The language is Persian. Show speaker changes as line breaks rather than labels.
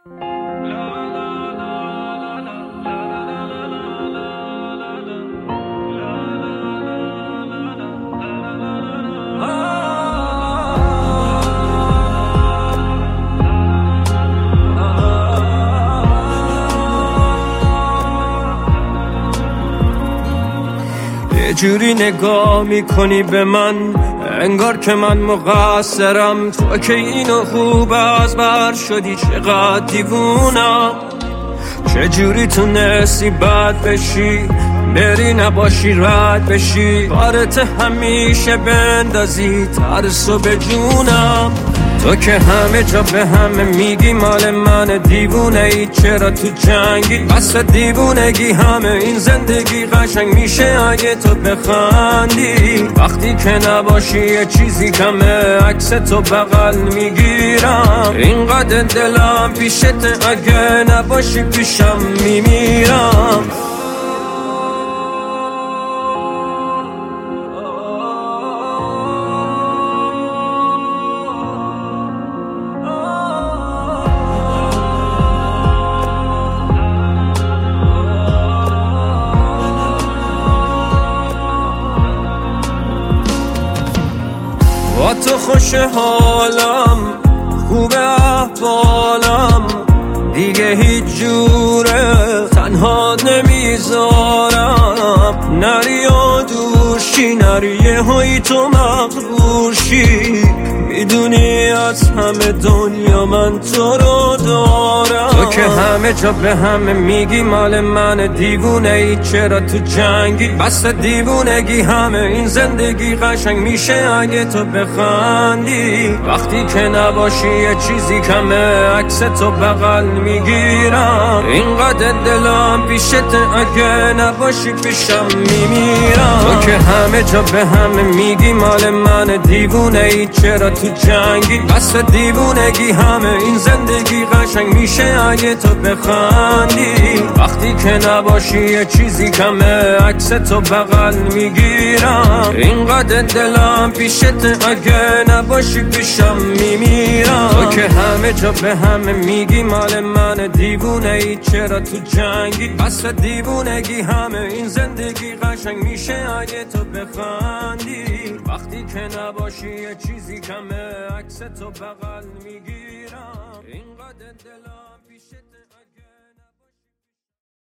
یه جوری نگاه میکنی به من انگار که من مقصرم، تو که اینو خوب از بر شدی، چقدر دیوونم. چجوری تونستی بد بشی، بری نباشی رد بشی، کارت همیشه بندازی ترسو به جونم. تو که همه جا به همه میگی مال من، دیوونه ای چرا تو جنگی؟ بس دیوونگی همه این زندگی قشنگ میشه اگه تو بخندی. وقتی که نباشی یه چیزی کمه، عکس تو بغل میگیرم. اینقدر دلم پیشت اگه نباشی پیشم میمیرم. با تو خوش حالم، خوب احوالم، دیگه هیچ جوره تنها نمیذارم. نری و دوشی، نری یه هایی تو مغرورشی، میدونی از همه دنیا من تو رو دارم. تو که همه جا به همه میگی مال من، دیوونه ای چرا تو جنگی؟ بس دیوونگی همه این زندگی قشنگ میشه اگه تو بخندی. وقتی که نباشی یه چیزی کمه، عکس تو بغل میگیرم. اینقدر دلم پیشت اگه نباشی پیشم میمیرم. تو که همه جا به همه میگی مال من، دیوونه ای چرا تو جنگی؟ بس دیوونگی همه این زندگی قشنگ میشه اگه تو بخندی. وقتی که نباشی یه چیزی کمه، عکس تو بغل میگیرم. اینقدر دلم پیشت اگه نباشی پیشم میمیرم. تو که همه جا به همه میگی مال من، دیوونه ای چرا تو جنگی؟ بس دیوونگی همه این زندگی قشنگ میشه اگه تو بخندی. وقتی که نباشی یه چیزی کمه، عکس تو بغل میگیرم. اینقدر دلم پیشت